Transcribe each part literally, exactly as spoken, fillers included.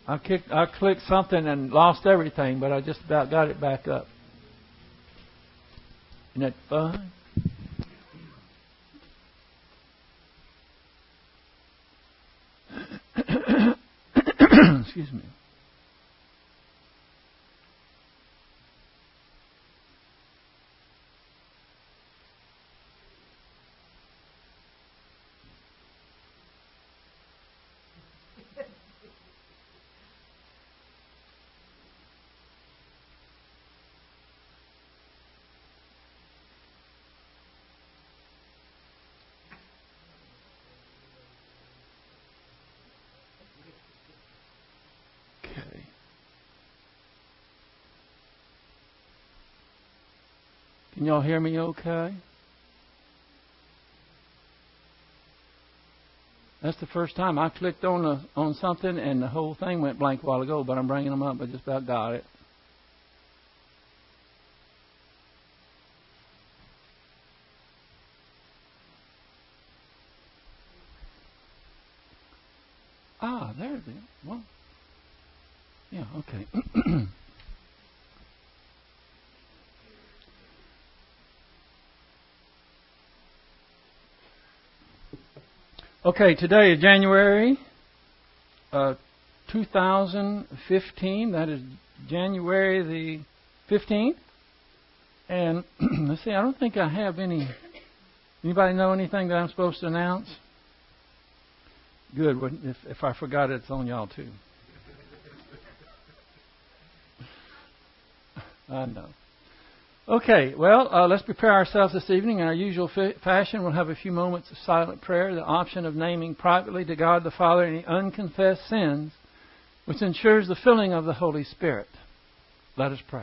I kicked, I clicked something and lost everything, but I just about got it back up. Isn't that fun? Excuse me. Can y'all hear me okay? That's the first time I clicked on a, on something and the whole thing went blank a while ago, but I'm bringing them up. I just about got it. Ah, there it is. Well, yeah, okay. Okay, today is January uh, two thousand fifteen. That is January the fifteenth. And let's see, I don't think I have any. Anybody know anything that I'm supposed to announce? Good. If, if I forgot it, it's on y'all too. I know. Okay, well, uh, let's prepare ourselves this evening in our usual f- fashion. We'll have a few moments of silent prayer, the option of naming privately to God the Father any unconfessed sins, which ensures the filling of the Holy Spirit. Let us pray.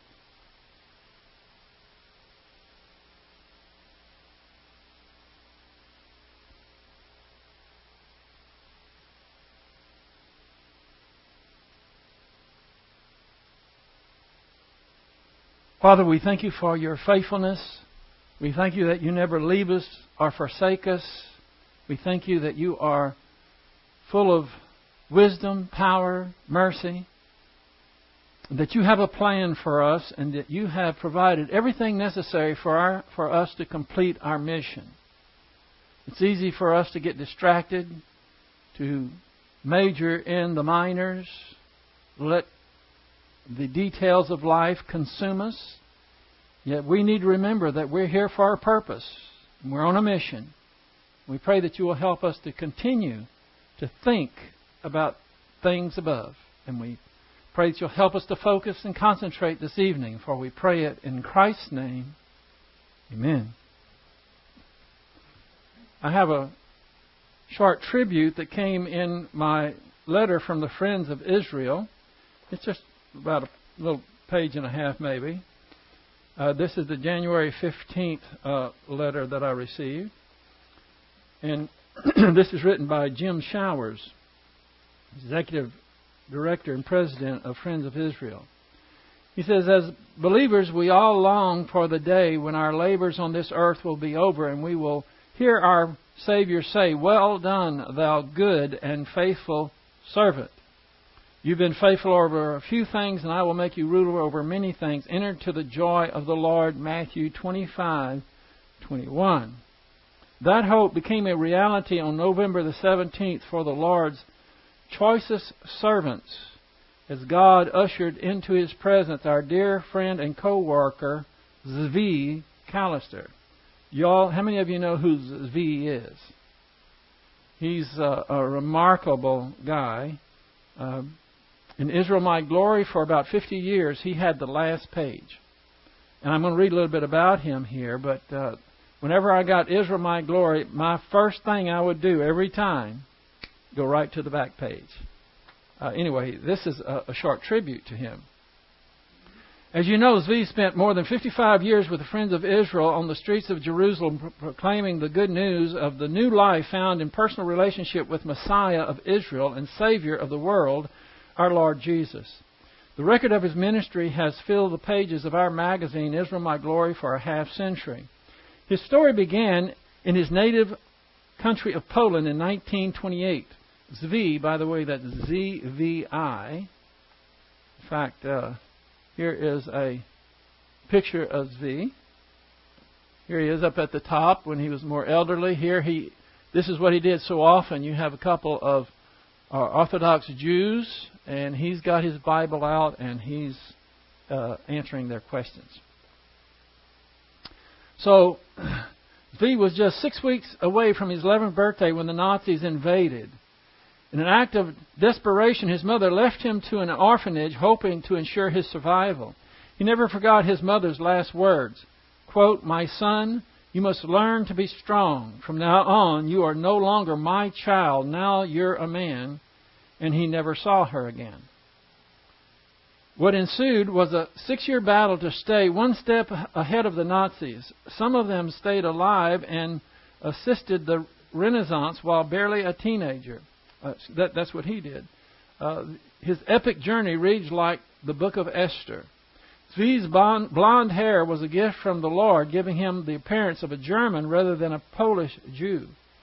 Father, we thank you for your faithfulness. We thank you that you never leave us or forsake us. We thank you that you are full of wisdom, power, mercy, that you have a plan for us and that you have provided everything necessary for our, for us to complete our mission. It's easy for us to get distracted, to major in the minors, let the details of life consume us. Yet we need to remember that we're here for a purpose. And we're on a mission. We pray that you will help us to continue to think about things above. And we pray that you'll help us to focus and concentrate this evening, for we pray it in Christ's name. Amen. I have a short tribute that came in my letter from the Friends of Israel. It's just about a little page and a half maybe. Uh, this is the January fifteenth uh, letter that I received. And this is written by Jim Showers, Executive Director and President of Friends of Israel. He says, as believers, we all long for the day when our labors on this earth will be over and we will hear our Savior say, "Well done, thou good and faithful servant. You've been faithful over a few things, and I will make you ruler over many things. Enter to the joy of the Lord." Matthew twenty-five twenty-one. That hope became a reality on November the seventeenth for the Lord's choicest servants, as God ushered into His presence our dear friend and co-worker, Zvi Callister. Y'all, how many of you know who Zvi is? He's a, a remarkable guy. Uh, In Israel My Glory, for about fifty years, he had the last page. And I'm going to read a little bit about him here, but uh, whenever I got Israel My Glory, my first thing I would do every time, go right to the back page. Uh, anyway, this is a, a short tribute to him. As you know, Zvi spent more than fifty-five years with the Friends of Israel on the streets of Jerusalem, pro- proclaiming the good news of the new life found in personal relationship with Messiah of Israel and Savior of the world, our Lord Jesus. The record of his ministry has filled the pages of our magazine, Israel My Glory, for a half century. His story began in his native country of Poland in nineteen twenty-eight, Zvi, by the way, that's Z V I. In fact, uh, here is a picture of Zvi. Here he is up at the top when he was more elderly. Here he, this is what he did so often. You have a couple of uh, Orthodox Jews, and he's got his Bible out, and he's uh, answering their questions. So, Zvi was just six weeks away from his eleventh birthday when the Nazis invaded. In an act of desperation, his mother left him to an orphanage, hoping to ensure his survival. He never forgot his mother's last words. Quote, "My son, you must learn to be strong. From now on, you are no longer my child. Now you're a man." And he never saw her again. What ensued was a six-year battle to stay one step ahead of the Nazis. Some of them stayed alive and assisted the Renaissance while barely a teenager. Uh, that, that's what he did. Uh, his epic journey reads like the book of Esther. Zvi's blonde, blonde hair was a gift from the Lord, giving him the appearance of a German rather than a Polish Jew.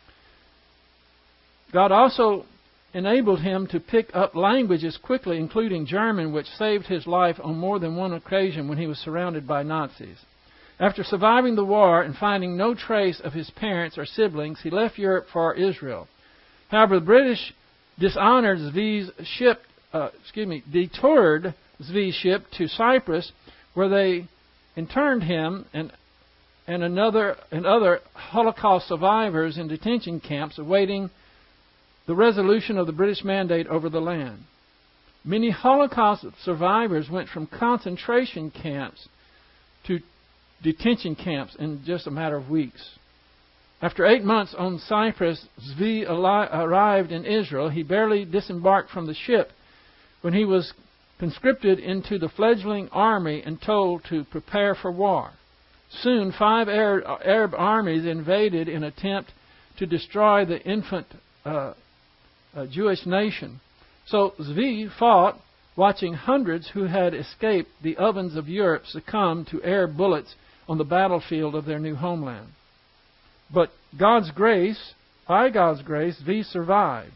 God also enabled him to pick up languages quickly, including German, which saved his life on more than one occasion when he was surrounded by Nazis. After surviving the war and finding no trace of his parents or siblings, he left Europe for Israel. However, the British dishonored Zvi's ship, uh, excuse me, detoured Zvi's ship to Cyprus, where they interned him and and another and other Holocaust survivors in detention camps, awaiting the resolution of the British mandate over the land. Many Holocaust survivors went from concentration camps to detention camps in just a matter of weeks. After eight months on Cyprus, Zvi arrived in Israel. He barely disembarked from the ship when he was conscripted into the fledgling army and told to prepare for war. Soon, five Arab armies invaded in an attempt to destroy the infant uh, uh, Jewish nation. So Zvi fought, watching hundreds who had escaped the ovens of Europe succumb to Arab bullets on the battlefield of their new homeland. But God's grace, by God's grace, Zvi survived.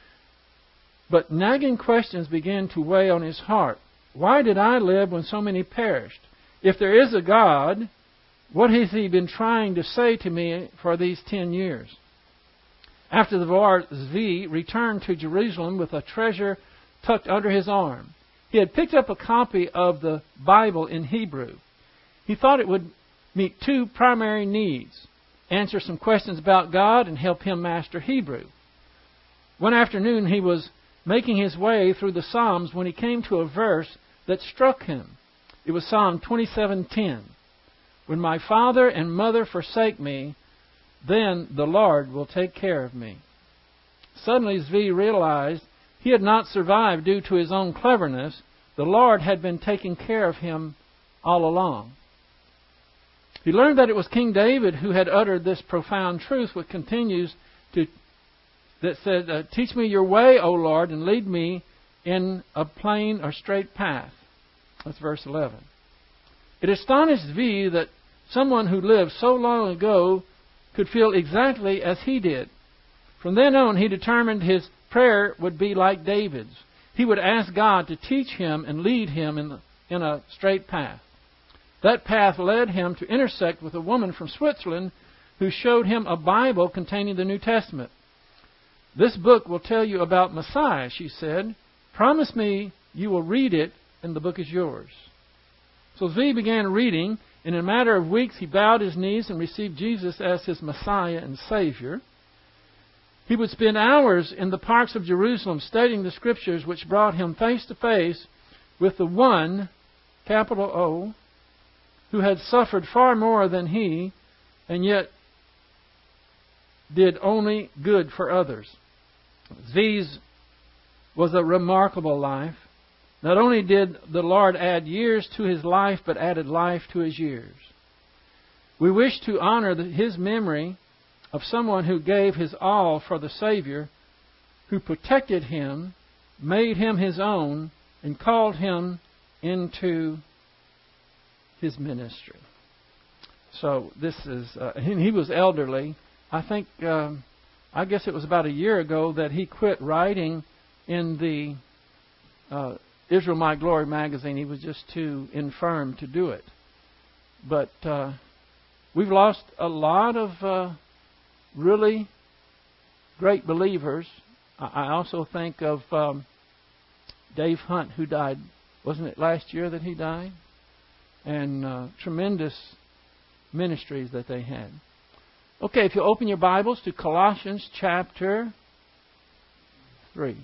But nagging questions began to weigh on his heart. Why did I live when so many perished? If there is a God, what has He been trying to say to me for these ten years? After the war, Zvi returned to Jerusalem with a treasure tucked under his arm. He had picked up a copy of the Bible in Hebrew. He thought it would meet two primary needs: answer some questions about God and help him master Hebrew. One afternoon he was making his way through the Psalms when he came to a verse that struck him. It was Psalm twenty-seven ten. When my father and mother forsake me, then the Lord will take care of me. Suddenly Zvi realized he had not survived due to his own cleverness. The Lord had been taking care of him all along. He learned that it was King David who had uttered this profound truth, which continues to that said, uh, "Teach me your way, O Lord, and lead me in a plain or straight path." That's verse eleven. It astonished Zvi that someone who lived so long ago could feel exactly as he did. From then on, he determined his prayer would be like David's. He would ask God to teach him and lead him in, the, in a straight path. That path led him to intersect with a woman from Switzerland who showed him a Bible containing the New Testament. "This book will tell you about Messiah," she said. "Promise me you will read it, and the book is yours." So Zvi began reading, and in a matter of weeks he bowed his knees and received Jesus as his Messiah and Savior. He would spend hours in the parks of Jerusalem studying the Scriptures, which brought him face to face with the one, capital O, who had suffered far more than he, and yet did only good for others. Zvi's was a remarkable life. Not only did the Lord add years to his life, but added life to his years. We wish to honor his memory of someone who gave his all for the Savior, who protected him, made him his own, and called him into his ministry. So this is, uh, and he was elderly. I think um, I guess it was about a year ago that he quit writing in the uh, Israel My Glory magazine. He was just too infirm to do it. But uh, we've lost a lot of uh, really great believers. I also think of um, Dave Hunt, who died, wasn't it last year that he died? And uh, tremendous ministries that they had. Okay, if you open your Bibles to Colossians chapter three.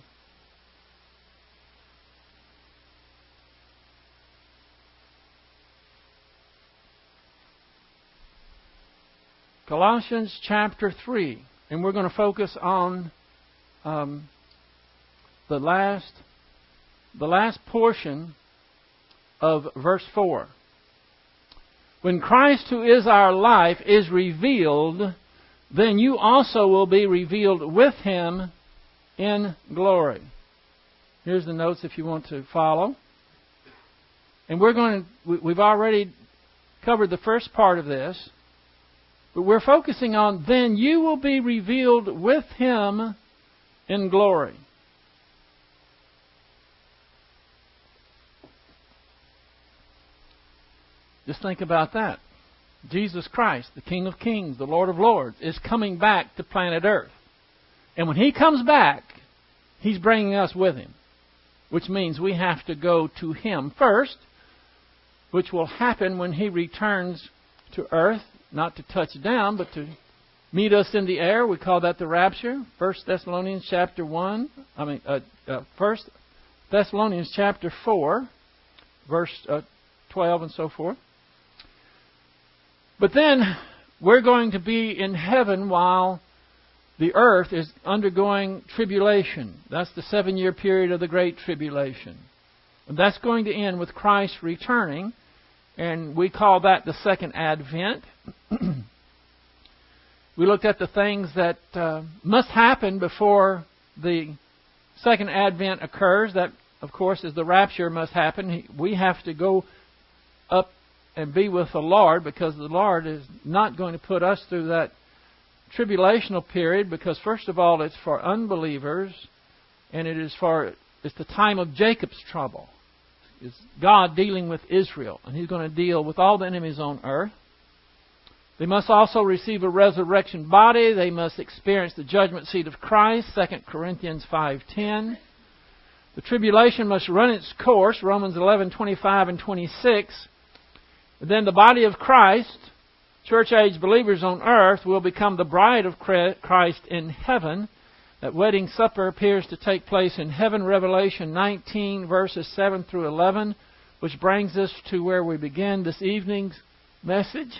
Colossians chapter three. And we're going to focus on um, the last the last portion of verse four. When Christ, who is our life, is revealed, then you also will be revealed with Him in glory. Here's the notes if you want to follow. And we're going to, we've already covered the first part of this, but we're focusing on, then you will be revealed with Him in glory. Just think about that. Jesus Christ, the King of Kings, the Lord of Lords, is coming back to planet Earth. And when He comes back, He's bringing us with Him. Which means we have to go to Him first, which will happen when He returns to Earth, not to touch down, but to meet us in the air. We call that the rapture. First Thessalonians chapter one. I mean, uh, uh, First Thessalonians chapter four, verse uh, twelve, and so forth. But then we're going to be in heaven while the earth is undergoing tribulation. That's the seven-year period of the Great Tribulation. And that's going to end with Christ returning. And we call that the Second Advent. We looked at the things that uh, must happen before the Second Advent occurs. That, of course, is the rapture must happen. We have to go up and be with the Lord, because the Lord is not going to put us through that tribulational period, because first of all it's for unbelievers, and it is for it's the time of Jacob's trouble. It's God dealing with Israel, and He's going to deal with all the enemies on earth. They must also receive a resurrection body. They must experience the judgment seat of Christ, Second Corinthians five ten. The tribulation must run its course, Romans eleven twenty-five and twenty-six. Then the body of Christ, church-age believers on earth, will become the bride of Christ in heaven. That wedding supper appears to take place in heaven, Revelation nineteen, verses seven through eleven, which brings us to where we begin this evening's message.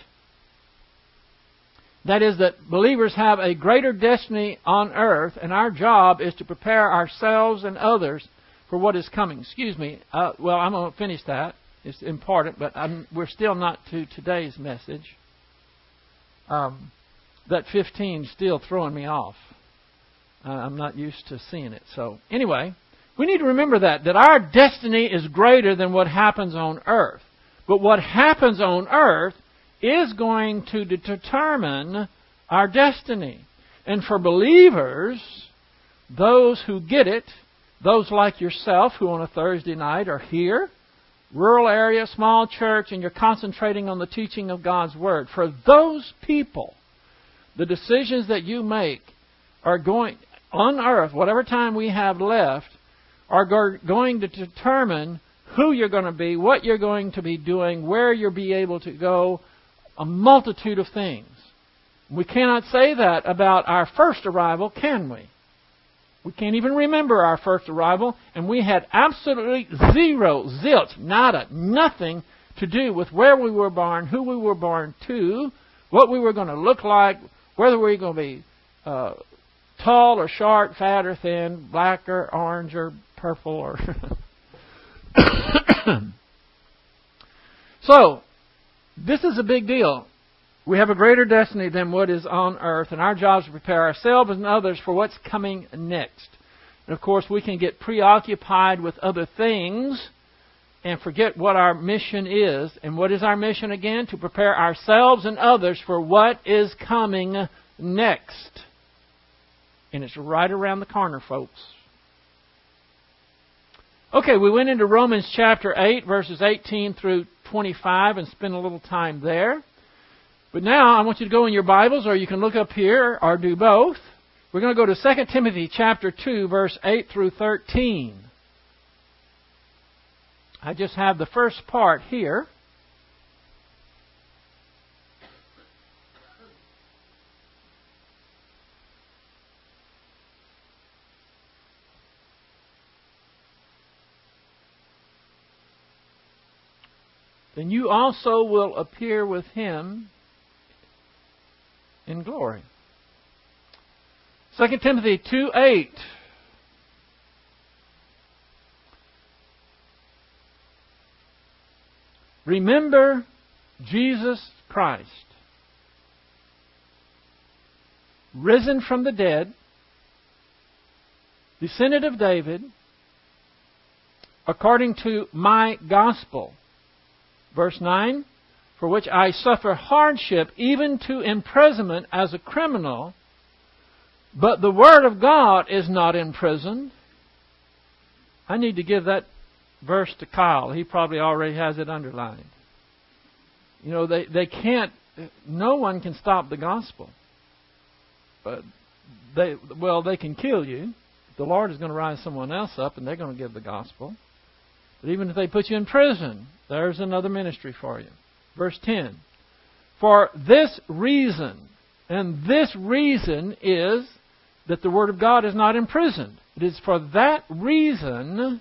That is that believers have a greater destiny on earth, and our job is to prepare ourselves and others for what is coming. Excuse me. Uh, well, I'm going to finish that. It's important, but I'm, we're still not to today's message. Um, that fifteen is still throwing me off. Uh, I'm not used to seeing it. So anyway, we need to remember that, that our destiny is greater than what happens on earth. But what happens on earth is going to determine our destiny. And for believers, those who get it, those like yourself who on a Thursday night are here, rural area, small church, and you're concentrating on the teaching of God's Word. For those people, the decisions that you make are going, on earth, whatever time we have left, are go- going to determine who you're going to be, what you're going to be doing, where you'll be able to go, a multitude of things. We cannot say that about our first arrival, can we? We can't even remember our first arrival, and we had absolutely zero, zilch, nada, nothing to do with where we were born, who we were born to, what we were going to look like, whether we were going to be uh, tall or short, fat or thin, black or orange or purple or... So, this is a big deal. We have a greater destiny than what is on earth, and our job is to prepare ourselves and others for what's coming next. And of course, we can get preoccupied with other things and forget what our mission is. And what is our mission again? To prepare ourselves and others for what is coming next. And it's right around the corner, folks. Okay, we went into Romans chapter eight, verses eighteen through twenty-five, and spent a little time there. But now I want you to go in your Bibles, or you can look up here, or do both. We're going to go to Second Timothy chapter two, verse eight through thirteen. I just have the first part here. Then you also will appear with Him in glory. Second Timothy two eight. Remember Jesus Christ, risen from the dead, descendant of David, according to my gospel. Verse nine, for which I suffer hardship, even to imprisonment as a criminal, but the Word of God is not imprisoned. I need to give that verse to Kyle. He probably already has it underlined. You know, they, they can't, no one can stop the gospel. But they, well, they can kill you. The Lord is going to rise someone else up and they're going to give the gospel. But even if they put you in prison, there's another ministry for you. Verse ten. For this reason, and this reason is that the Word of God is not imprisoned. It is for that reason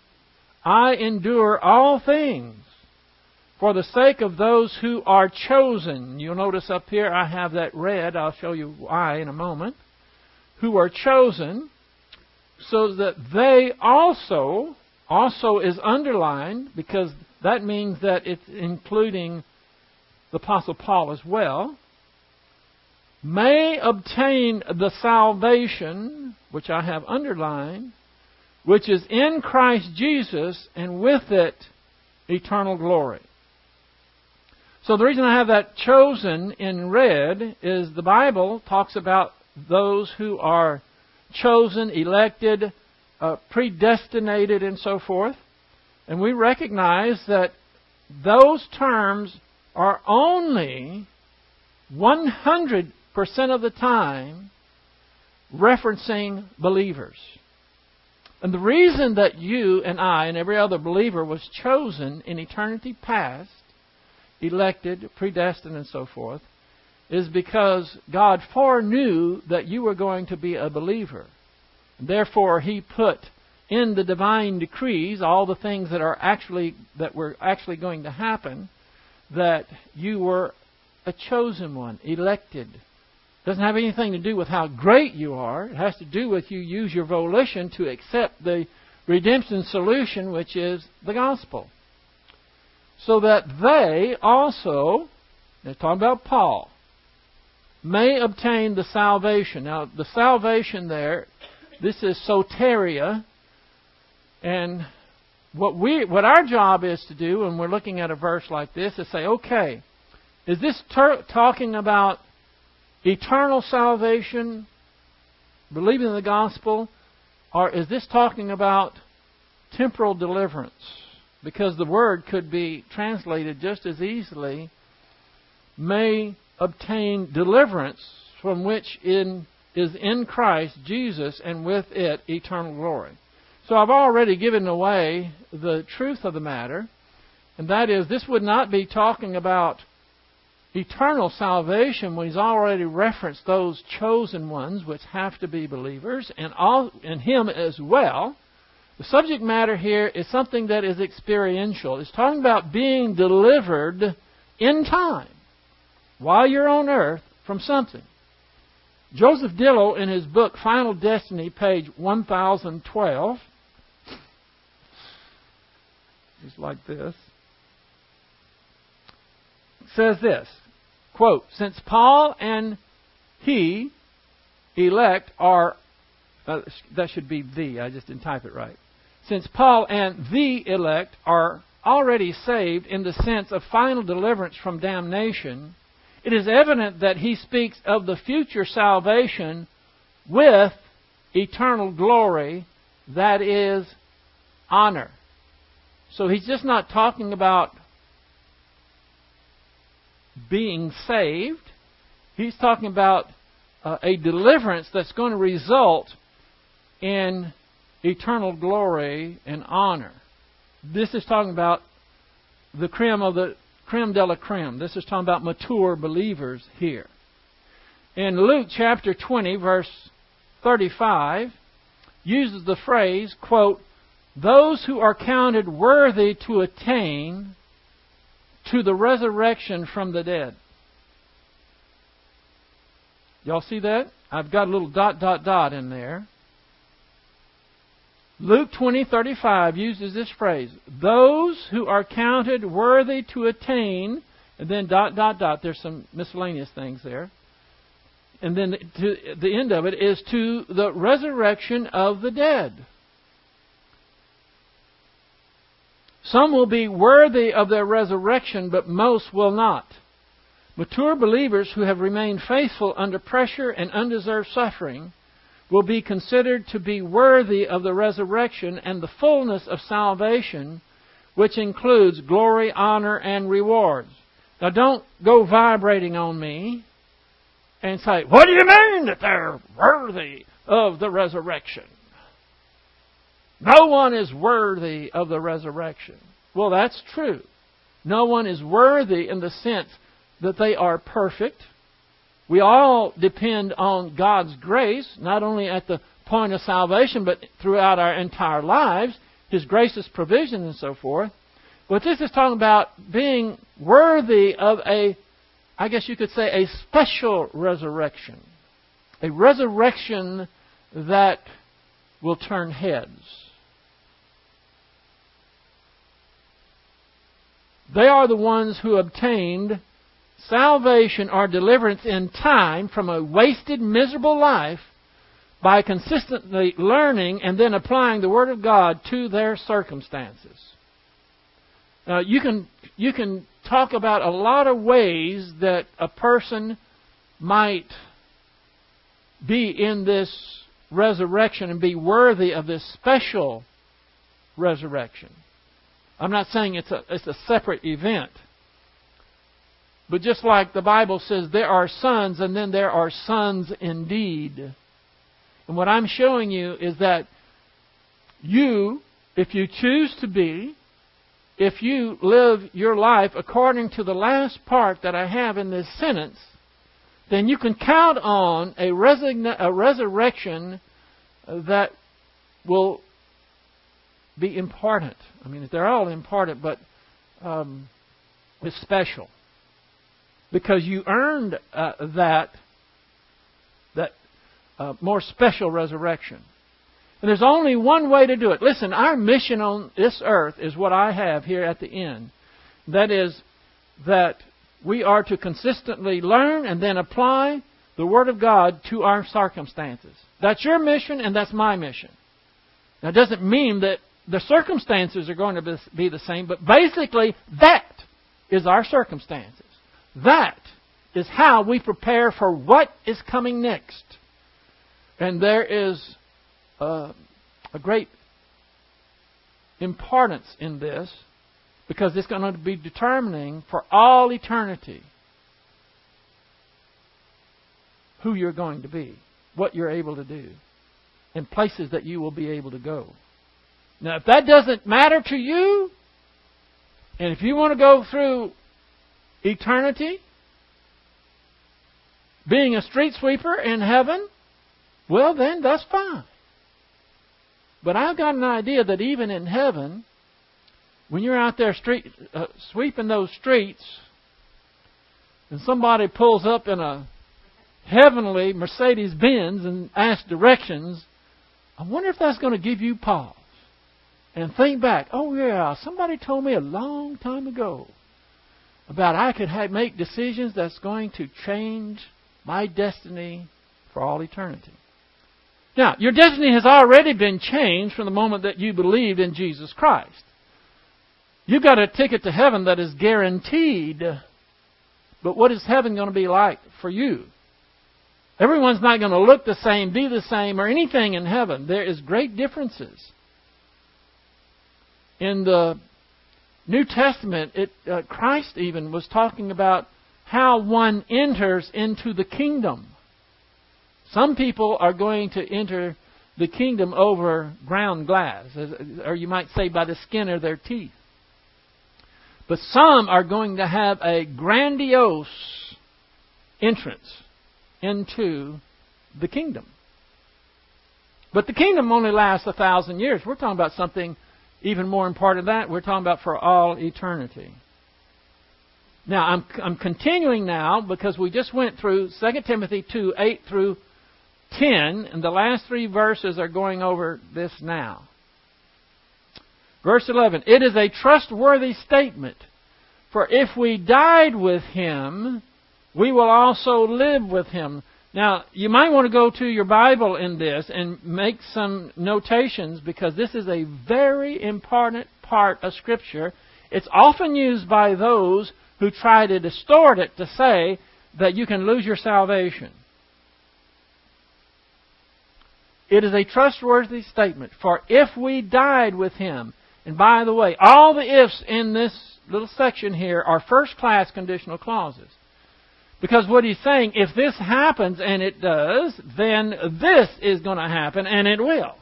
I endure all things for the sake of those who are chosen. You'll notice up here I have that red. I'll show you why in a moment. Who are chosen, so that they also... Also is underlined, because that means that it's including the Apostle Paul as well, may obtain the salvation, which I have underlined, which is in Christ Jesus, and with it eternal glory. So the reason I have that chosen in red is the Bible talks about those who are chosen, elected, Uh, predestinated, and so forth. And we recognize that those terms are only one hundred percent of the time referencing believers. And the reason that you and I and every other believer was chosen in eternity past, elected, predestined, and so forth, is because God foreknew that you were going to be a believer. Therefore, He put in the divine decrees all the things that are actually that were actually going to happen, that you were a chosen one, elected. It doesn't have anything to do with how great you are. It has to do with you use your volition to accept the redemption solution, which is the gospel. So that they also, they're talking about Paul, may obtain the salvation. Now, the salvation there, this is soteria, and what we, what our job is to do when we're looking at a verse like this is say, okay, is this ter- talking about eternal salvation, believing in the gospel, or is this talking about temporal deliverance? Because the word could be translated just as easily, may obtain deliverance from which in is in Christ Jesus, and with it eternal glory. So I've already given away the truth of the matter, and that is, this would not be talking about eternal salvation when He's already referenced those chosen ones, which have to be believers, and all and Him as well. The subject matter here is something that is experiential. It's talking about being delivered in time, while you're on earth, from something. Joseph Dillow, in his book Final Destiny, page one thousand twelve, just like this, says this, quote, since Paul and he, elect, are, uh, that should be the, I just didn't type it right. Since Paul and the elect are already saved in the sense of final deliverance from damnation, it is evident that he speaks of the future salvation with eternal glory, that is honor. So he's just not talking about being saved. He's talking about uh, a deliverance that's going to result in eternal glory and honor. This is talking about the creme of the creme de la creme. This is talking about mature believers here. In Luke chapter twenty, verse thirty-five, uses the phrase, quote, "Those who are counted worthy to attain to the resurrection from the dead." Y'all see that? I've got a little dot, dot, dot in there. Luke twenty thirty-five uses this phrase, "Those who are counted worthy to attain," and then dot, dot, dot. There's some miscellaneous things there. And then to the end of it is to the resurrection of the dead. Some will be worthy of their resurrection, but most will not. Mature believers who have remained faithful under pressure and undeserved suffering will be considered to be worthy of the resurrection and the fullness of salvation, which includes glory, honor, and rewards. Now don't go vibrating on me and say, "What do you mean that they're worthy of the resurrection?" No one is worthy of the resurrection. Well, that's true. No one is worthy in the sense that they are perfect. We all depend on God's grace, not only at the point of salvation, but throughout our entire lives, His gracious provision and so forth. But this is talking about being worthy of a, I guess you could say, a special resurrection. A resurrection that will turn heads. They are the ones who obtained salvation or deliverance in time from a wasted, miserable life by consistently learning and then applying the Word of God to their circumstances. Now, you can you can talk about a lot of ways that a person might be in this resurrection and be worthy of this special resurrection. I'm not saying it's a it's a separate event. But just like the Bible says, there are sons and then there are sons indeed. And what I'm showing you is that you, if you choose to be, if you live your life according to the last part that I have in this sentence, then you can count on a, resign- a resurrection that will be important. I mean, they're all important, but um, it's special. Because you earned uh, that that uh, more special resurrection. And there's only one way to do it. Listen, our mission on this earth is what I have here at the end. That is that we are to consistently learn and then apply the Word of God to our circumstances. That's your mission and that's my mission. Now, it doesn't mean that the circumstances are going to be the same, but basically that is our circumstances. That is how we prepare for what is coming next. And there is uh, a great importance in this because it's going to be determining for all eternity who you're going to be, what you're able to do, and places that you will be able to go. Now, if that doesn't matter to you, and if you want to go through eternity, being a street sweeper in heaven, well then, that's fine. But I've got an idea that even in heaven, when you're out there street uh, sweeping those streets, and somebody pulls up in a heavenly Mercedes-Benz and asks directions, I wonder if that's going to give you pause. And think back, oh yeah, somebody told me a long time ago about I could have, make decisions that's going to change my destiny for all eternity. Now, your destiny has already been changed from the moment that you believed in Jesus Christ. You've got a ticket to heaven that is guaranteed. But what is heaven going to be like for you? Everyone's not going to look the same, be the same, or anything in heaven. There is great differences. In the New Testament, it, uh, Christ even was talking about how one enters into the kingdom. Some people are going to enter the kingdom over ground glass, or you might say by the skin of their teeth. But some are going to have a grandiose entrance into the kingdom. But the kingdom only lasts a thousand years. We're talking about something even more important than that. We're talking about for all eternity. Now, I'm, I'm continuing now because we just went through Second Timothy two, eight through ten, and the last three verses are going over this now. Verse eleven, it is a trustworthy statement, for if we died with Him, we will also live with Him. Now, you might want to go to your Bible in this and make some notations, because this is a very important part of Scripture. It's often used by those who try to distort it to say that you can lose your salvation. It is a trustworthy statement, for if we died with Him, and by the way, all the ifs in this little section here are first-class conditional clauses. Because what he's saying, if this happens, and it does, then this is going to happen, and it will.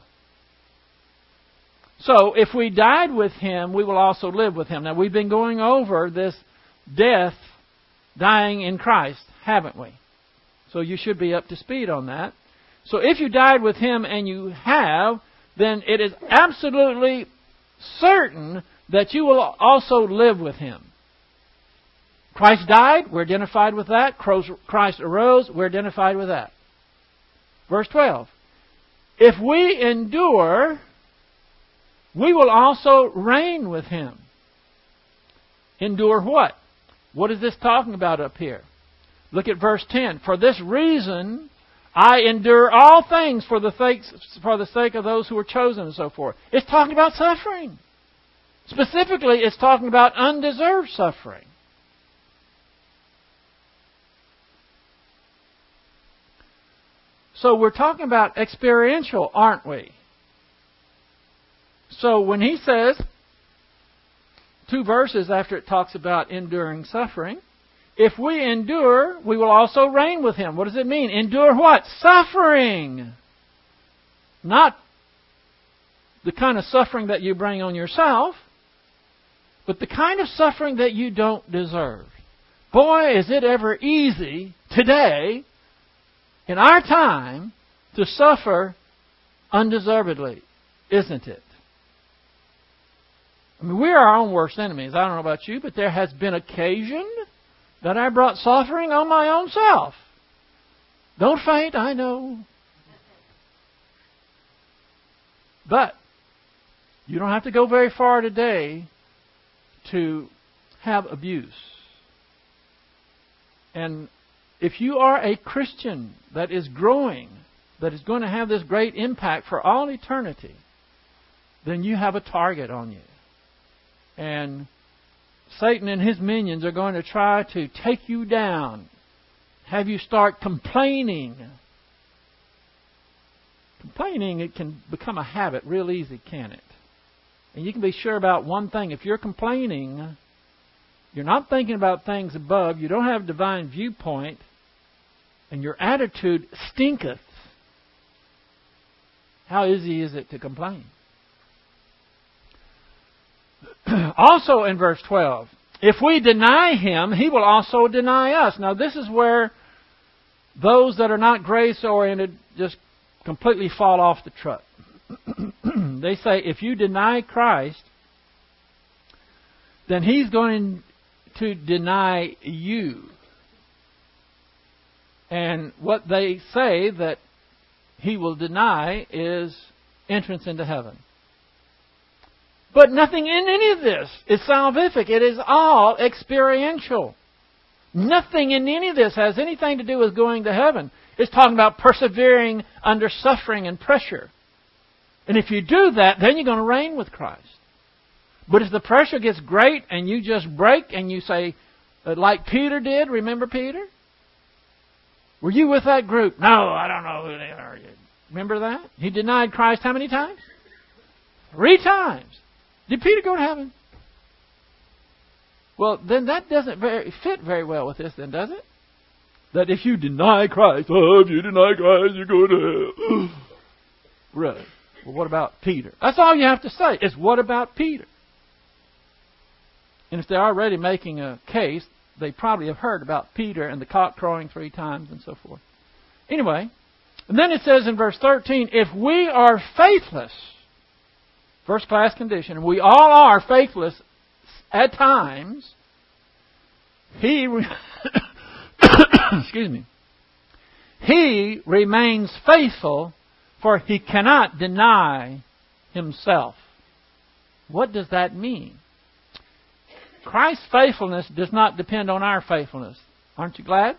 So, if we died with Him, we will also live with Him. Now, we've been going over this death, dying in Christ, haven't we? So you should be up to speed on that. So if you died with Him, and you have, then it is absolutely certain that you will also live with Him. Christ died, we're identified with that. Christ arose, we're identified with that. Verse twelve. If we endure, we will also reign with Him. Endure what? What is this talking about up here? Look at verse ten. For this reason, I endure all things for the sake, for the sake of those who are chosen, and so forth. It's talking about suffering. Specifically, it's talking about undeserved suffering. So we're talking about experiential, aren't we? So when he says, two verses after it talks about enduring suffering, if we endure, we will also reign with Him. What does it mean? Endure what? Suffering. Not the kind of suffering that you bring on yourself, but the kind of suffering that you don't deserve. Boy, is it ever easy today, in our time, to suffer undeservedly, isn't it? I mean, we are our own worst enemies. I don't know about you, but there has been occasion that I brought suffering on my own self. Don't faint, I know. But you don't have to go very far today to have abuse. And if you are a Christian that is growing, that is going to have this great impact for all eternity, then you have a target on you. And Satan and his minions are going to try to take you down, have you start complaining. Complaining, it can become a habit real easy, can it? And you can be sure about one thing. If you're complaining, you're not thinking about things above, you don't have a divine viewpoint, and your attitude stinketh. How easy is it to complain? Also in verse twelve, if we deny Him, He will also deny us. Now this is where those that are not grace-oriented just completely fall off the truck. They say, if you deny Christ, then He's going to deny you. And what they say that He will deny is entrance into heaven. But nothing in any of this is salvific. It is all experiential. Nothing in any of this has anything to do with going to heaven. It's talking about persevering under suffering and pressure. And if you do that, then you're going to reign with Christ. But if the pressure gets great and you just break and you say, like Peter did, remember Peter? Were you with that group? No, I don't know who they are. Remember that? He denied Christ how many times? Three times. Did Peter go to heaven? Well, then that doesn't very, fit very well with this then, does it? That if you deny Christ, oh, if you deny Christ, you go to hell. Really? Well, what about Peter? That's all you have to say is, what about Peter? And if they're already making a case, they probably have heard about Peter and the cock crowing three times and so forth. Anyway, and then it says in verse thirteen, if we are faithless, first class condition, and we all are faithless at times, He, excuse me, He remains faithful, for He cannot deny Himself. What does that mean? Christ's faithfulness does not depend on our faithfulness. Aren't you glad?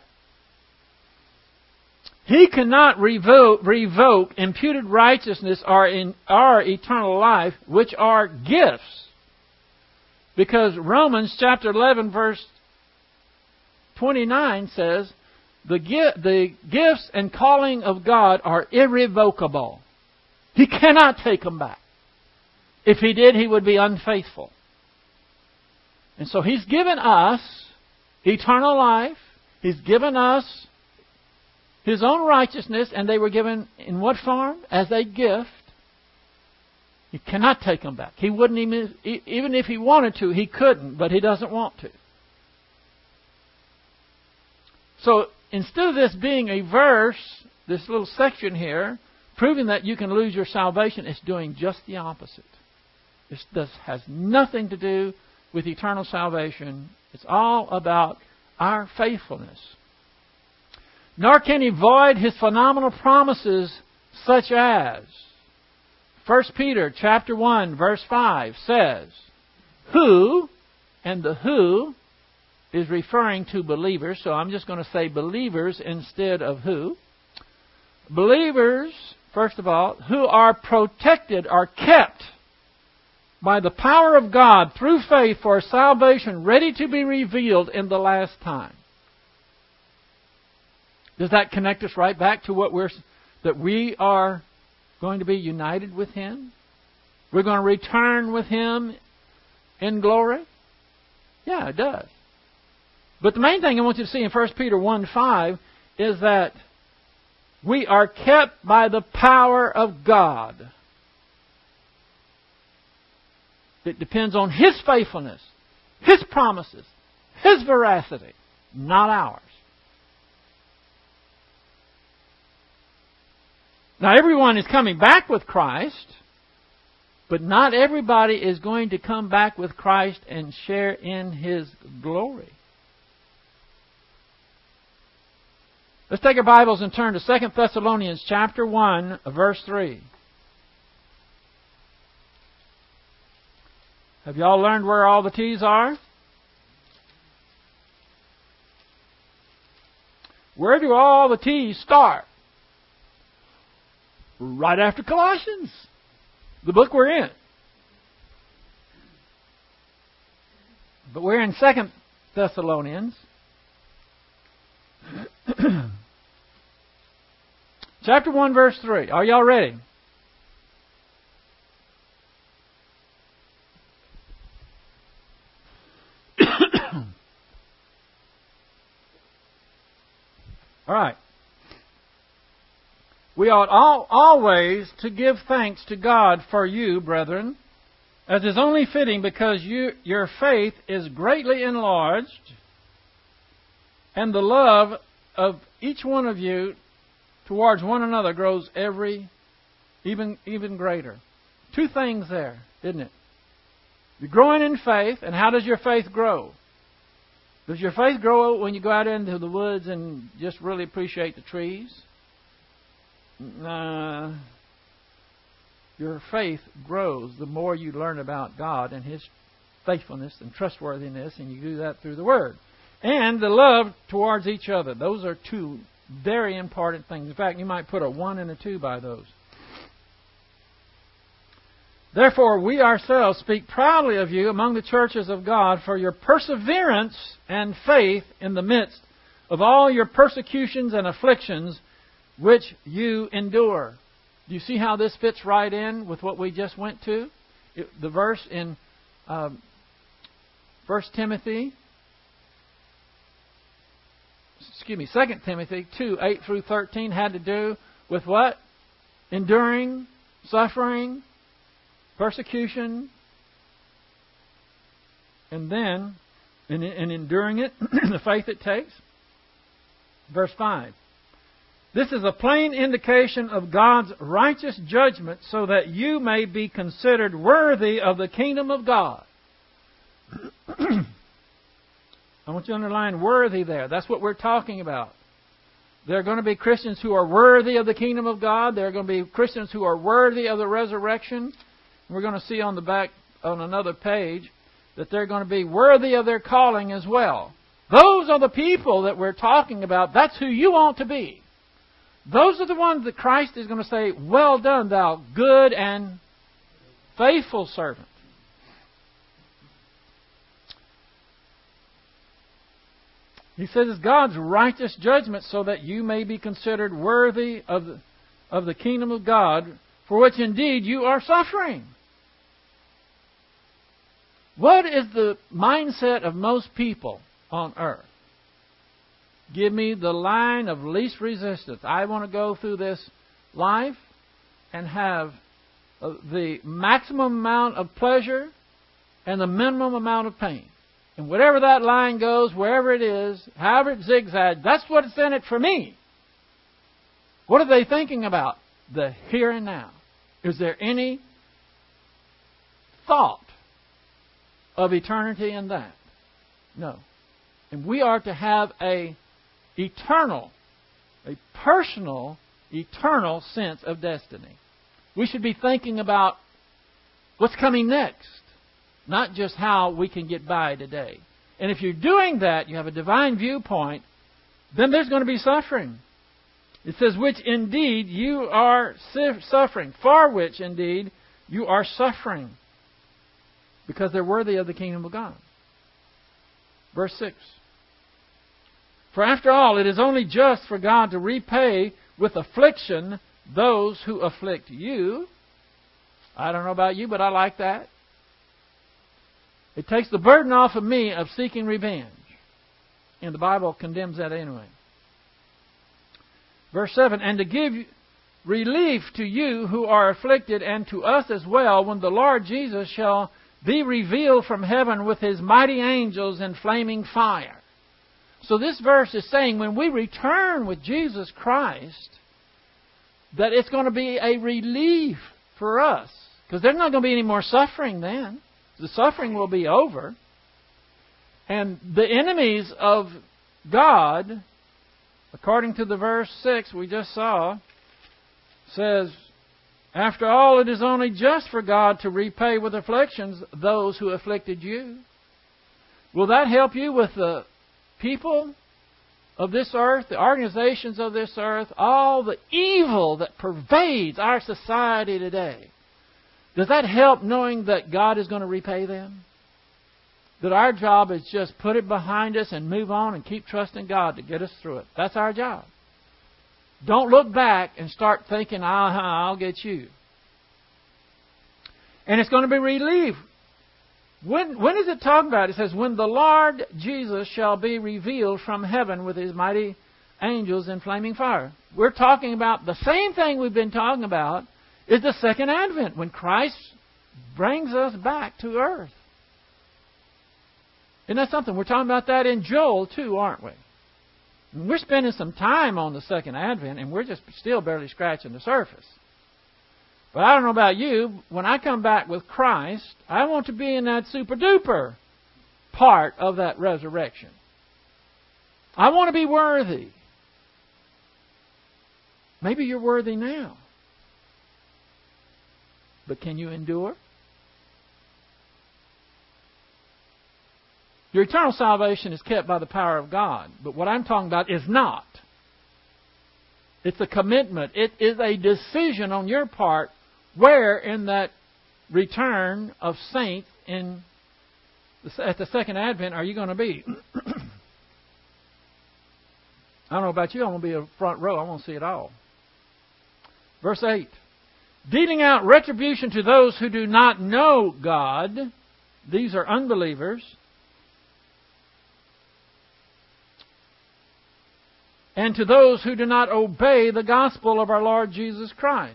He cannot revoke, revoke imputed righteousness or in our eternal life, which are gifts. Because Romans chapter eleven verse twenty-nine says, the, the gifts and calling of God are irrevocable. He cannot take them back. If He did, He would be unfaithful. And so He's given us eternal life. He's given us His own righteousness, and they were given in what form? As a gift. He cannot take them back. He wouldn't even, even if He wanted to, He couldn't, but He doesn't want to. So instead of this being a verse, this little section here, proving that you can lose your salvation, it's doing just the opposite. This has nothing to do with eternal salvation. It's all about our faithfulness. Nor can He void His phenomenal promises, such as First Peter chapter one verse five says, who, and the who is referring to believers, so I'm just going to say believers instead of who. Believers, first of all, who are protected, are kept by the power of God through faith for salvation ready to be revealed in the last time. Does that connect us right back to what we're, that we are going to be united with Him? We're going to return with Him in glory? Yeah, it does. But the main thing I want you to see in First Peter one five is that we are kept by the power of God. It depends on His faithfulness, His promises, His veracity, not ours. Now, everyone is coming back with Christ, but not everybody is going to come back with Christ and share in His glory. Let's take our Bibles and turn to Second Thessalonians chapter one, verse three. Have you all learned where all the T's are? Where do all the T's start? Right after Colossians, the book we're in. But we're in Second Thessalonians. Chapter one, verse three. Are y'all ready? All right. We ought all, always to give thanks to God for you, brethren, as is only fitting, because you, your faith is greatly enlarged, and the love of each one of you towards one another grows every, even, even greater. Two things there, isn't it? You're growing in faith, and how does your faith grow? Does your faith grow when you go out into the woods and just really appreciate the trees? Uh, your faith grows the more you learn about God and His faithfulness and trustworthiness, and you do that through the Word. And the love towards each other. Those are two very important things. In fact, you might put a one and a two by those. Therefore, we ourselves speak proudly of you among the churches of God for your perseverance and faith in the midst of all your persecutions and afflictions which you endure. Do you see how this fits right in with what we just went to? It, the verse in um, First Timothy, excuse me, Second Timothy two, eight through thirteen had to do with what? Enduring, suffering, persecution, and then, in, in enduring it, the faith it takes. Verse five. This is a plain indication of God's righteous judgment so that you may be considered worthy of the kingdom of God. I want you to underline worthy there. That's what we're talking about. There are going to be Christians who are worthy of the kingdom of God. There are going to be Christians who are worthy of the resurrection. We're going to see on the back, on another page, that they're going to be worthy of their calling as well. Those are the people that we're talking about. That's who you want to be. Those are the ones that Christ is going to say, well done, thou good and faithful servant. He says it's God's righteous judgment so that you may be considered worthy of the, of the kingdom of God, for which indeed you are suffering. What is the mindset of most people on earth? Give me the line of least resistance. I want to go through this life and have the maximum amount of pleasure and the minimum amount of pain. And whatever that line goes, wherever it is, however it zigzags, that's what's in it for me. What are they thinking about? The here and now. Is there any thought of eternity in that? No. And we are to have a eternal, a personal, eternal sense of destiny. We should be thinking about what's coming next, not just how we can get by today. And if you're doing that, you have a divine viewpoint, then there's going to be suffering. It says, which indeed you are suffering, for which indeed you are suffering, because they're worthy of the kingdom of God. Verse six. For after all, it is only just for God to repay with affliction those who afflict you. I don't know about you, but I like that. It takes the burden off of me of seeking revenge. And the Bible condemns that anyway. Verse seven, and to give relief to you who are afflicted, and to us as well, when the Lord Jesus shall be revealed from heaven with His mighty angels in flaming fire. So this verse is saying when we return with Jesus Christ, that it's going to be a relief for us. Because there's not going to be any more suffering then. The suffering will be over. And the enemies of God, according to the verse six we just saw, says, after all, it is only just for God to repay with afflictions those who afflicted you. Will that help you with the people of this earth, the organizations of this earth, all the evil that pervades our society today? Does that help knowing that God is going to repay them? That our job is just put it behind us and move on and keep trusting God to get us through it. That's our job. Don't look back and start thinking, I'll, I'll get you. And it's going to be relief. When, when is it talking about? It says, when the Lord Jesus shall be revealed from heaven with His mighty angels in flaming fire. We're talking about the same thing we've been talking about is the second advent, when Christ brings us back to earth. Isn't that something? We're talking about that in Joel too, aren't we? And we're spending some time on the second advent, and we're just still barely scratching the surface. But I don't know about you, when I come back with Christ, I want to be in that super duper part of that resurrection. I want to be worthy. Maybe you're worthy now. But can you endure? Your eternal salvation is kept by the power of God. But what I'm talking about is not. It's a commitment. It is a decision on your part where in that return of saints in the, at the second advent are you going to be. I don't know about you, I want to be a front row. I want to see it all. Verse eight. Dealing out retribution to those who do not know God. These are unbelievers. And to those who do not obey the gospel of our Lord Jesus Christ.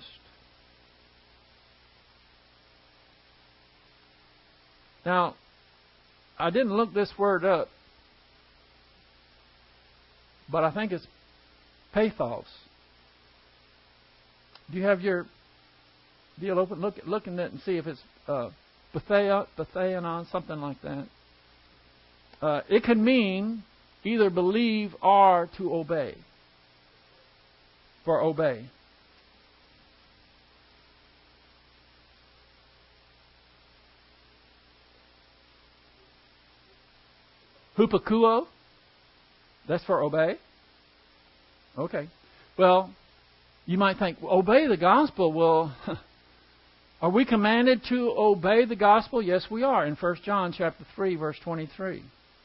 Now, I didn't look this word up, but I think it's pathos. Do you have your deal open? Look, look in it and see if it's uh, pathea, patheanon, something like that. Uh, it could mean either believe or to obey. For obey. Hupakuo. That's for obey. Okay. Well, you might think, well, obey the gospel. Well, are we commanded to obey the gospel? Yes, we are. In First John chapter three, verse twenty-three.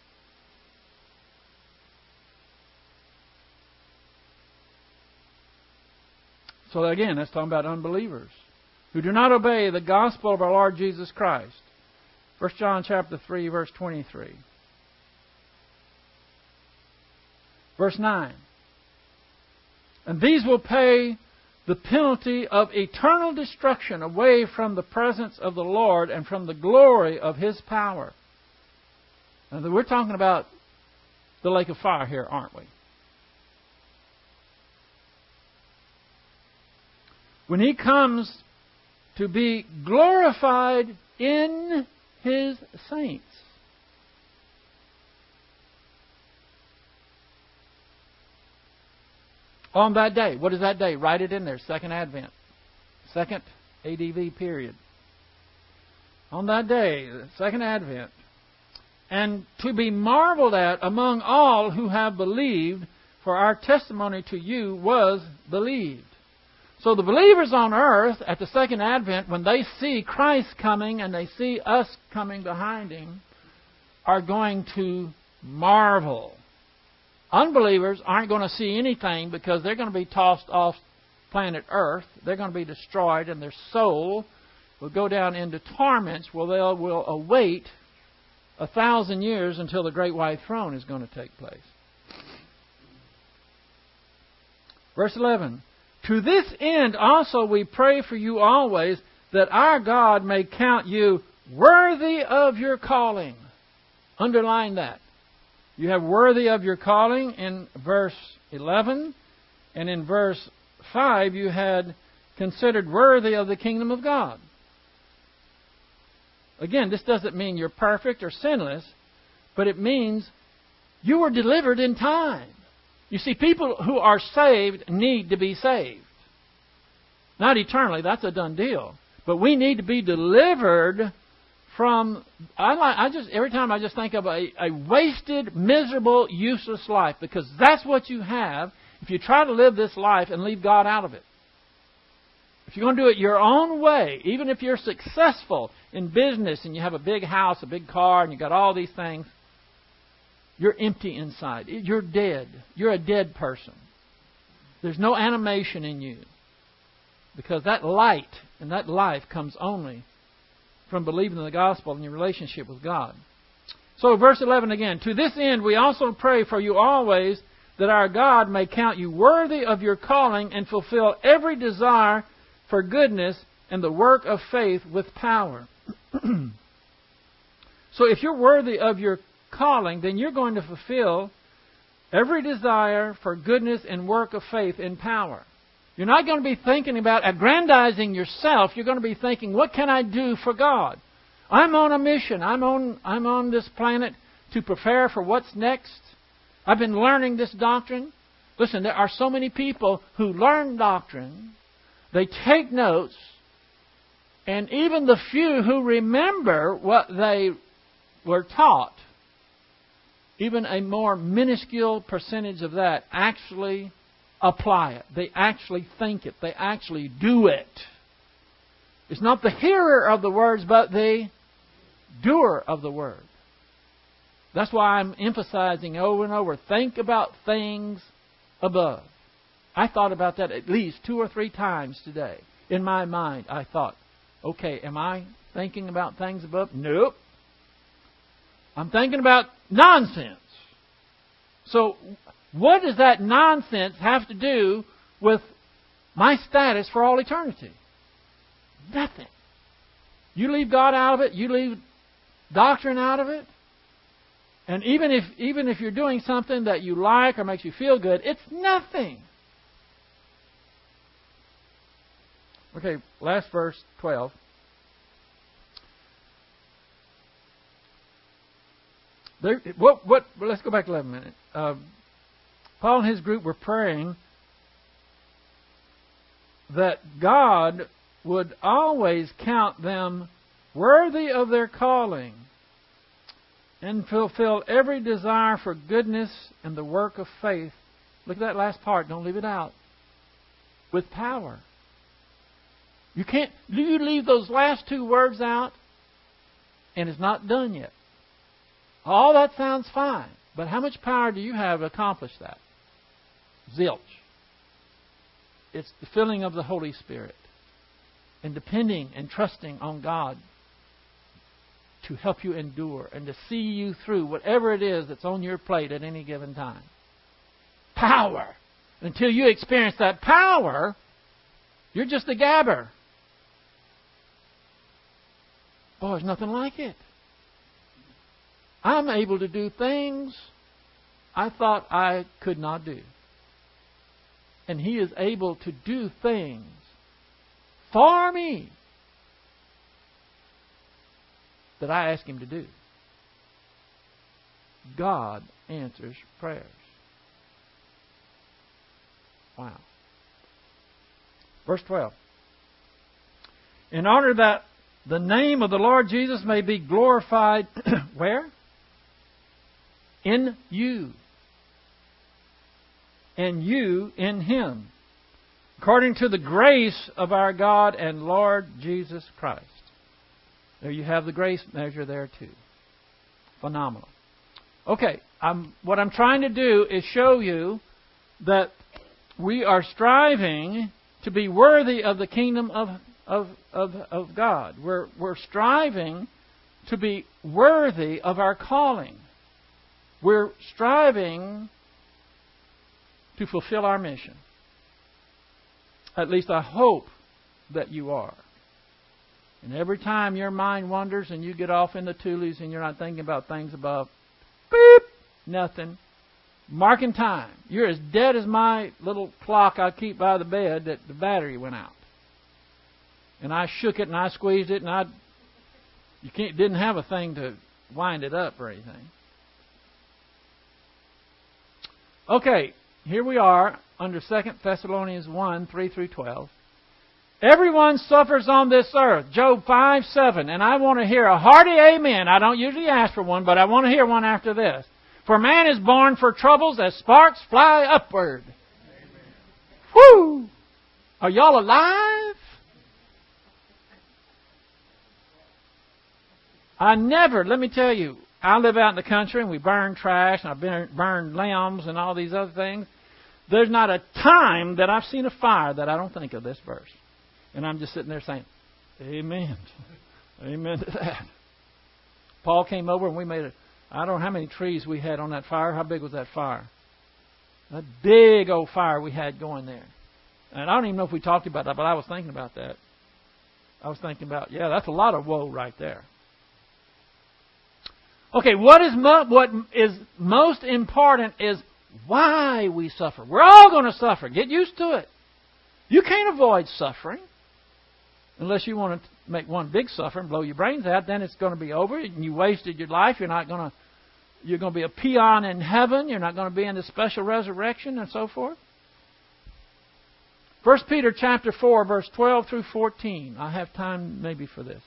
So again, that's talking about unbelievers who do not obey the gospel of our Lord Jesus Christ. First John chapter three, verse twenty-three. Verse nine. And these will pay the penalty of eternal destruction away from the presence of the Lord and from the glory of His power. Now, we're talking about the lake of fire here, aren't we? When He comes to be glorified in His saints. On that day. What is that day? Write it in there. Second Advent. Second A D V period. On that day, the Second Advent. And to be marveled at among all who have believed, for our testimony to you was believed. So the believers on earth at the Second Advent, when they see Christ coming and they see us coming behind Him, are going to marvel. Unbelievers aren't going to see anything because they're going to be tossed off planet Earth. They're going to be destroyed and their soul will go down into torments where they will await a thousand years until the great white throne is going to take place. Verse eleven. To this end also we pray for you always, that our God may count you worthy of your calling. Underline that. You have worthy of your calling in verse eleven, and in verse five you had considered worthy of the kingdom of God. Again, this doesn't mean you're perfect or sinless, but it means you were delivered in time. You see, people who are saved need to be saved. Not eternally, that's a done deal. But we need to be delivered from, I, like, I just every time I just think of a, a wasted, miserable, useless life, because that's what you have if you try to live this life and leave God out of it. If you're going to do it your own way, even if you're successful in business and you have a big house, a big car, and you've got all these things, you're empty inside. You're dead. You're a dead person. There's no animation in you. Because that light and that life comes only from believing in the gospel and your relationship with God. So verse eleven again. To this end we also pray for you always, that our God may count you worthy of your calling and fulfill every desire for goodness and the work of faith with power. So if you're worthy of your calling, then you're going to fulfill every desire for goodness and work of faith in power. You're not going to be thinking about aggrandizing yourself. You're going to be thinking, what can I do for God? I'm on a mission. I'm on, I'm on this planet to prepare for what's next. I've been learning this doctrine. Listen, there are so many people who learn doctrine. They take notes. And even the few who remember what they were taught, even a more minuscule percentage of that actually apply it. They actually think it. They actually do it. It's not the hearer of the words, but the doer of the word. That's why I'm emphasizing over and over, think about things above. I thought about that at least two or three times today. In my mind, I thought, okay, am I thinking about things above? Nope. I'm thinking about nonsense. So, what does that nonsense have to do with my status for all eternity? Nothing. You leave God out of it, you leave doctrine out of it, and even if even if you're doing something that you like or makes you feel good, it's nothing. Okay, last verse, twelve. There, what, what, well, let's go back eleven minutes. Uh, Paul and his group were praying that God would always count them worthy of their calling and fulfill every desire for goodness and the work of faith. Look at that last part. Don't leave it out. With power. You can't, you leave those last two words out and it's not done yet. All that sounds fine. But how much power do you have to accomplish that? Zilch. It's the filling of the Holy Spirit. And depending and trusting on God to help you endure and to see you through whatever it is that's on your plate at any given time. Power. Until you experience that power, you're just a gabber. Boy, there's nothing like it. I'm able to do things I thought I could not do. And He is able to do things for me that I ask Him to do. God answers prayers. Wow. Verse twelve. In order that the name of the Lord Jesus may be glorified, where? In you. And you in Him. According to the grace of our God and Lord Jesus Christ. There you have the grace measure there too. Phenomenal. Okay, I'm, what I'm trying to do is show you that we are striving to be worthy of the kingdom of, of, of, of God. We're, we're striving to be worthy of our calling. We're striving to fulfill our mission. At least I hope that you are. And every time your mind wanders and you get off in the tulies and you're not thinking about things above, beep, nothing. Marking time. You're as dead as my little clock I keep by the bed that the battery went out. And I shook it and I squeezed it and I you can't didn't have a thing to wind it up or anything. Okay, here we are under Second Thessalonians one, three through twelve. Everyone suffers on this earth. Job five, seven. And I want to hear a hearty amen. I don't usually ask for one, but I want to hear one after this. For man is born for troubles as sparks fly upward. Amen. Whoo! Are y'all alive? I never, let me tell you, I live out in the country and we burn trash and I burn, burn limbs and all these other things. There's not a time that I've seen a fire that I don't think of this verse. And I'm just sitting there saying, amen. Amen to that. Paul came over and we made a, I don't know how many trees we had on that fire. How big was that fire? A big old fire we had going there. And I don't even know if we talked about that, but I was thinking about that. I was thinking about, yeah, that's a lot of woe right there. Okay, what is mo- what is most important is why we suffer. We're all going to suffer. Get used to it. You can't avoid suffering. Unless you want to make one big suffer and blow your brains out, then it's going to be over and you wasted your life. You're not going to you're going to be a peon in heaven. You're not going to be in the special resurrection and so forth. First Peter chapter four, verse twelve through fourteen. I have time maybe for this.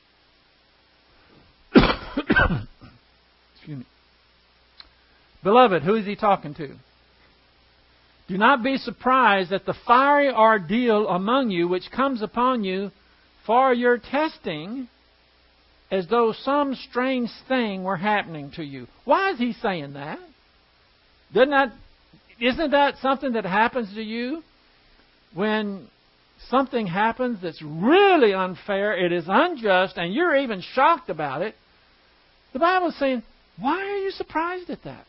Excuse me. Beloved, who is he talking to? Do not be surprised at the fiery ordeal among you which comes upon you for your testing, as though some strange thing were happening to you. Why is he saying that? Doesn't that isn't that something that happens to you when something happens that's really unfair, it is unjust, and you're even shocked about it? The Bible is saying, why are you surprised at that?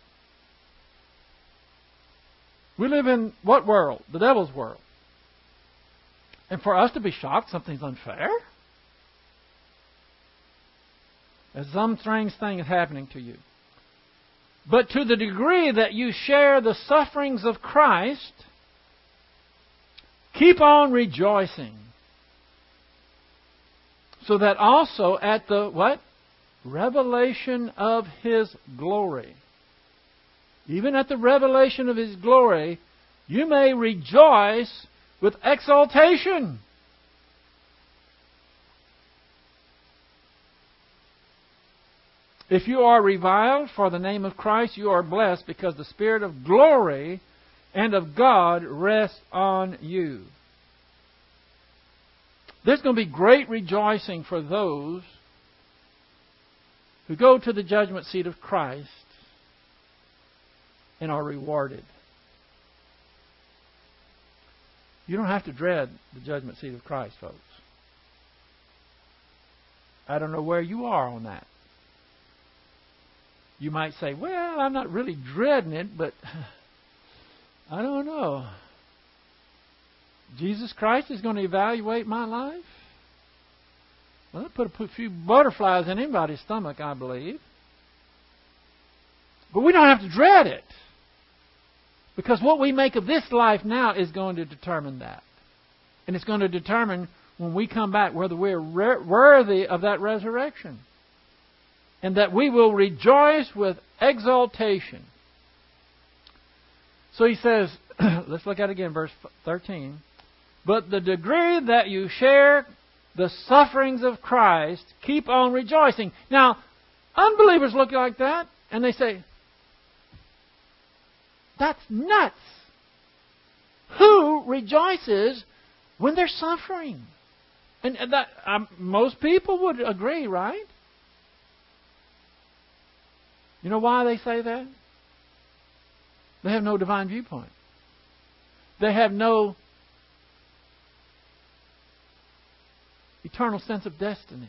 We live in what world? The devil's world. And for us to be shocked something's unfair? As some strange thing is happening to you. But to the degree that you share the sufferings of Christ, keep on rejoicing. So that also at the, what? Revelation of His glory. Even at the revelation of His glory, you may rejoice with exultation. If you are reviled for the name of Christ, you are blessed because the Spirit of glory and of God rests on you. There's going to be great rejoicing for those who go to the judgment seat of Christ and are rewarded. You don't have to dread the judgment seat of Christ, folks. I don't know where you are on that. You might say, well, I'm not really dreading it, but I don't know. Jesus Christ is going to evaluate my life? Well, that put a few butterflies in anybody's stomach, I believe. But we don't have to dread it. Because what we make of this life now is going to determine that. And it's going to determine when we come back whether we're re- worthy of that resurrection. And that we will rejoice with exultation. So he says, let's look at it again, verse thirteen. But the degree that you share the sufferings of Christ, keep on rejoicing. Now, unbelievers look like that, and they say, that's nuts. Who rejoices when they're suffering? And that um, most people would agree, right? You know why they say that? They have no divine viewpoint. They have no eternal sense of destiny.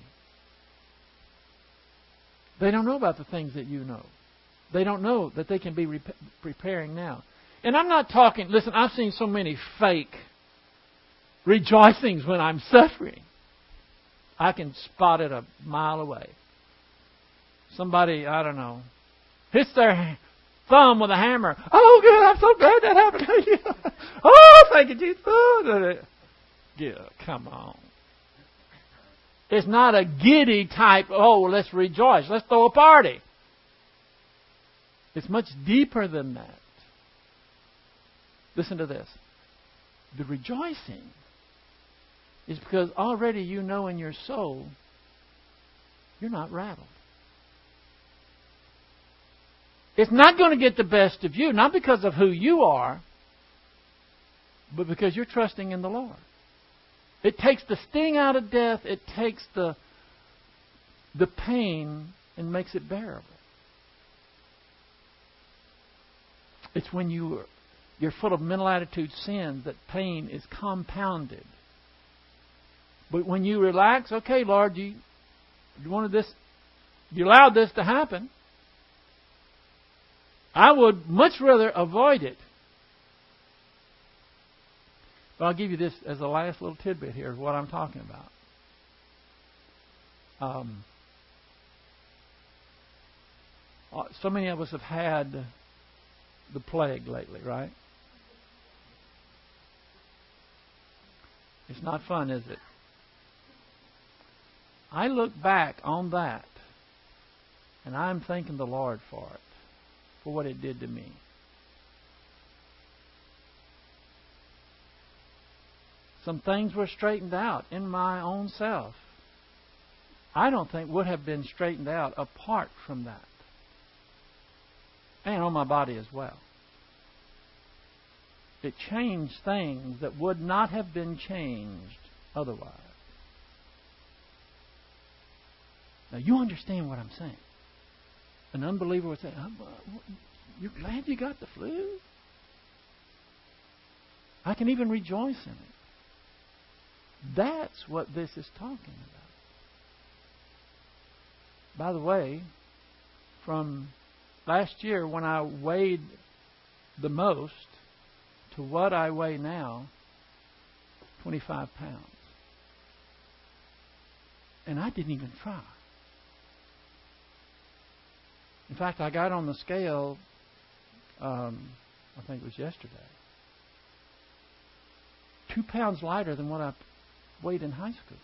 They don't know about the things that you know. They don't know that they can be re- preparing now. And I'm not talking, listen, I've seen so many fake rejoicings when I'm suffering. I can spot it a mile away. Somebody, I don't know, hits their thumb with a hammer. Oh, good, I'm so glad that happened to you. Oh, thank you, Jesus. Oh, yeah, come on. It's not a giddy type, oh, let's rejoice, let's throw a party. It's much deeper than that. Listen to this. The rejoicing is because already you know in your soul you're not rattled. It's not going to get the best of you, not because of who you are, but because you're trusting in the Lord. It takes the sting out of death. It takes the, the pain and makes it bearable. It's when you, you're full of mental attitude sins that pain is compounded. But when you relax, okay, Lord, you, you wanted this, you allowed this to happen. I would much rather avoid it. But I'll give you this as the last little tidbit here of what I'm talking about. Um, so many of us have had the plague lately, right? It's not fun, is it? I look back on that, and I'm thanking the Lord for it, for what it did to me. Some things were straightened out in my own self. I don't think would have been straightened out apart from that. And on my body as well. It changed things that would not have been changed otherwise. Now you understand what I'm saying. An unbeliever would say, "You're glad you got the flu? I can even rejoice in it. That's what this is talking about. By the way, from last year when I weighed the most to what I weigh now, twenty-five pounds. And I didn't even try. In fact, I got on the scale, um, I think it was yesterday. Two pounds lighter than what I weighed in high school.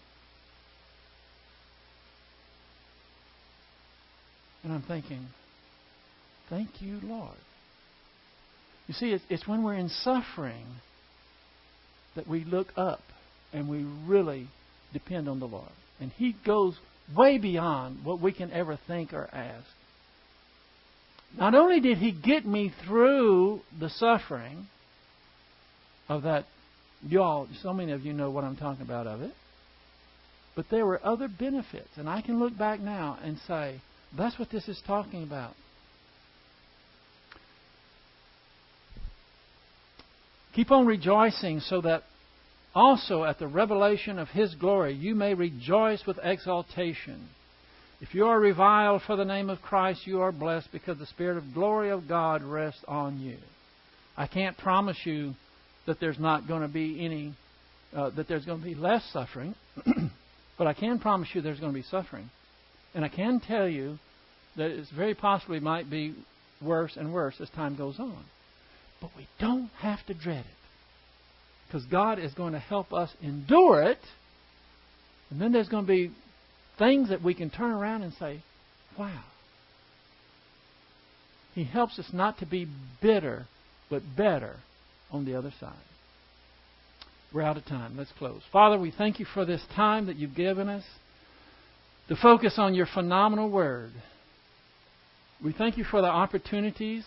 And I'm thinking, thank you, Lord. You see, it's, it's when we're in suffering that we look up and we really depend on the Lord. And He goes way beyond what we can ever think or ask. Not only did He get me through the suffering of that, y'all, so many of you know what I'm talking about of it, but there were other benefits. And I can look back now and say, that's what this is talking about. Keep on rejoicing so that also at the revelation of His glory you may rejoice with exaltation. If you are reviled for the name of Christ, you are blessed because the Spirit of glory of God rests on you. I can't promise you that there's not going to be any, uh, that there's going to be less suffering, but I can promise you there's going to be suffering. And I can tell you that it very possibly might be worse and worse as time goes on. But we don't have to dread it. Because God is going to help us endure it. And then there's going to be things that we can turn around and say, wow. He helps us not to be bitter, but better on the other side. We're out of time. Let's close. Father, we thank You for this time that You've given us to focus on Your phenomenal Word. We thank You for the opportunities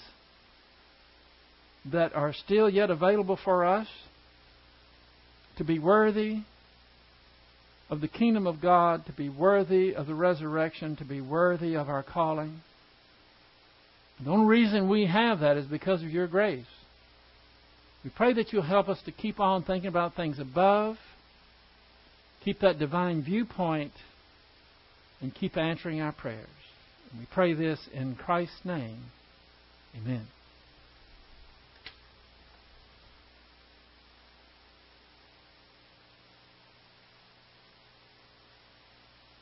that are still yet available for us to be worthy of the kingdom of God, to be worthy of the resurrection, to be worthy of our calling. The only reason we have that is because of Your grace. We pray that You'll help us to keep on thinking about things above, keep that divine viewpoint, and keep answering our prayers. And we pray this in Christ's name. Amen.